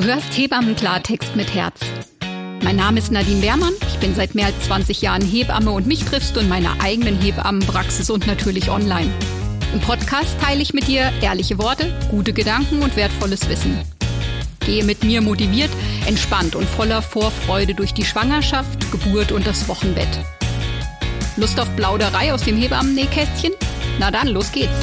Du hörst Hebammen-Klartext mit Herz. Mein Name ist Nadine Beermann, ich bin seit mehr als 20 Jahren Hebamme und mich triffst du in meiner eigenen Hebammenpraxis und natürlich online. Im Podcast teile ich mit dir ehrliche Worte, gute Gedanken und wertvolles Wissen. Gehe mit mir motiviert, entspannt und voller Vorfreude durch die Schwangerschaft, Geburt und das Wochenbett. Lust auf Plauderei aus dem Hebammennähkästchen? Na dann, los geht's!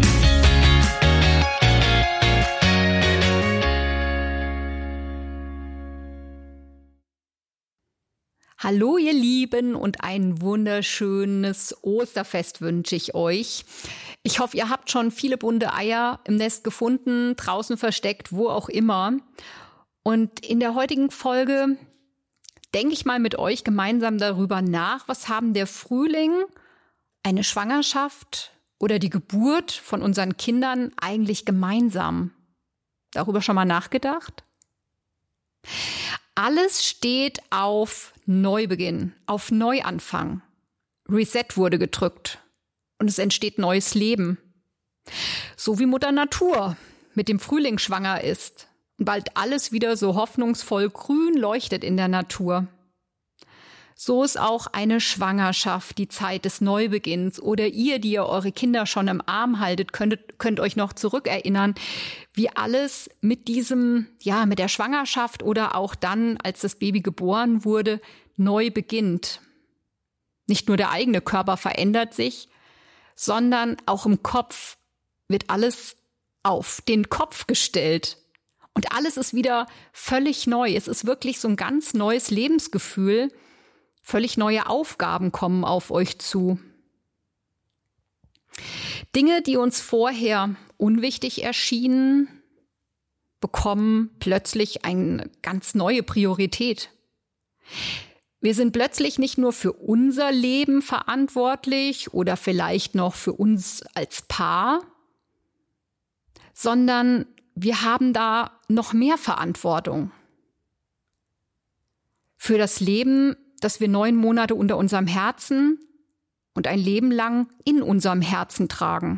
Hallo ihr Lieben und ein wunderschönes Osterfest wünsche ich euch. Ich hoffe, ihr habt schon viele bunte Eier im Nest gefunden, draußen versteckt, wo auch immer. Und in der heutigen Folge denke ich mal mit euch gemeinsam darüber nach, was haben der Frühling, eine Schwangerschaft oder die Geburt von unseren Kindern eigentlich gemeinsam? Darüber schon mal nachgedacht? Alles steht auf Neubeginn, auf Neuanfang. Reset wurde gedrückt und es entsteht neues Leben. So wie Mutter Natur mit dem Frühling schwanger ist und bald alles wieder so hoffnungsvoll grün leuchtet in der Natur. So ist auch eine Schwangerschaft die Zeit des Neubeginns. Oder ihr, die ihr eure Kinder schon im Arm haltet, könnt euch noch zurückerinnern, wie alles mit mit der Schwangerschaft oder auch dann, als das Baby geboren wurde, neu beginnt. Nicht nur der eigene Körper verändert sich, sondern auch im Kopf wird alles auf den Kopf gestellt. Und alles ist wieder völlig neu. Es ist wirklich so ein ganz neues Lebensgefühl. Völlig neue Aufgaben kommen auf euch zu. Dinge, die uns vorher unwichtig erschienen, bekommen plötzlich eine ganz neue Priorität. Wir sind plötzlich nicht nur für unser Leben verantwortlich oder vielleicht noch für uns als Paar, sondern wir haben da noch mehr Verantwortung. Für das Leben, das wir 9 Monate unter unserem Herzen und ein Leben lang in unserem Herzen tragen.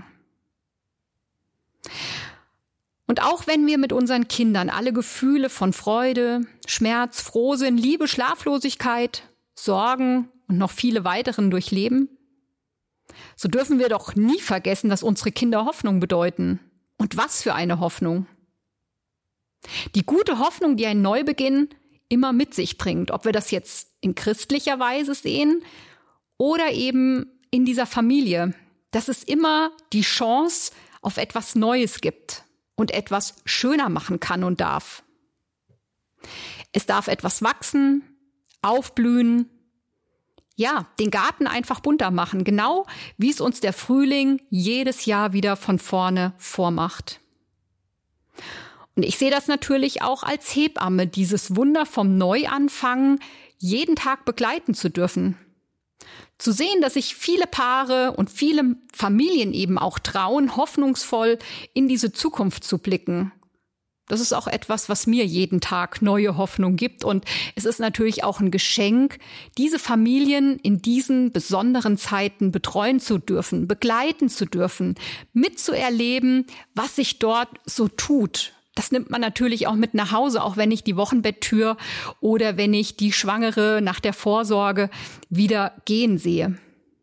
Und auch wenn wir mit unseren Kindern alle Gefühle von Freude, Schmerz, Frohsinn, Liebe, Schlaflosigkeit, Sorgen und noch viele weiteren durchleben, so dürfen wir doch nie vergessen, dass unsere Kinder Hoffnung bedeuten. Und was für eine Hoffnung! Die gute Hoffnung, die ein Neubeginn immer mit sich bringt, ob wir das jetzt in christlicher Weise sehen oder eben in dieser Familie, dass es immer die Chance auf etwas Neues gibt und etwas schöner machen kann und darf. Es darf etwas wachsen, aufblühen, ja, den Garten einfach bunter machen, genau wie es uns der Frühling jedes Jahr wieder von vorne vormacht. Und ich sehe das natürlich auch als Hebamme, dieses Wunder vom Neuanfang jeden Tag begleiten zu dürfen. Zu sehen, dass sich viele Paare und viele Familien eben auch trauen, hoffnungsvoll in diese Zukunft zu blicken. Das ist auch etwas, was mir jeden Tag neue Hoffnung gibt. Und es ist natürlich auch ein Geschenk, diese Familien in diesen besonderen Zeiten betreuen zu dürfen, begleiten zu dürfen, mitzuerleben, was sich dort so tut. Das nimmt man natürlich auch mit nach Hause, auch wenn ich die Wochenbetttür oder wenn ich die Schwangere nach der Vorsorge wieder gehen sehe.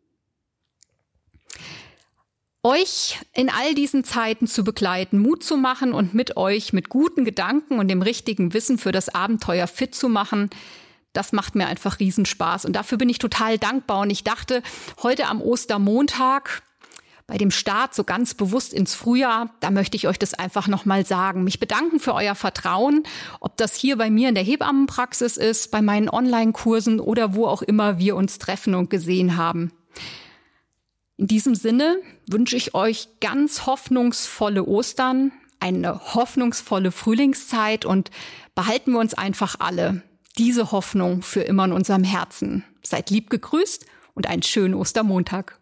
Euch in all diesen Zeiten zu begleiten, Mut zu machen und mit euch mit guten Gedanken und dem richtigen Wissen für das Abenteuer fit zu machen, das macht mir einfach Riesenspaß. Und dafür bin ich total dankbar. Und ich dachte, heute am Ostermontag, bei dem Start so ganz bewusst ins Frühjahr, da möchte ich euch das einfach nochmal sagen. Mich bedanken für euer Vertrauen, ob das hier bei mir in der Hebammenpraxis ist, bei meinen Online-Kursen oder wo auch immer wir uns treffen und gesehen haben. In diesem Sinne wünsche ich euch ganz hoffnungsvolle Ostern, eine hoffnungsvolle Frühlingszeit und behalten wir uns einfach alle diese Hoffnung für immer in unserem Herzen. Seid lieb gegrüßt und einen schönen Ostermontag.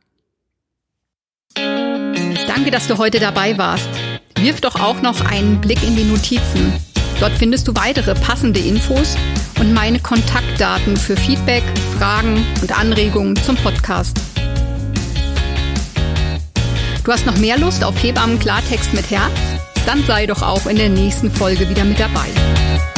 Danke, dass du heute dabei warst. Wirf doch auch noch einen Blick in die Notizen. Dort findest du weitere passende Infos und meine Kontaktdaten für Feedback, Fragen und Anregungen zum Podcast. Du hast noch mehr Lust auf Hebammen-Klartext mit Herz? Dann sei doch auch in der nächsten Folge wieder mit dabei.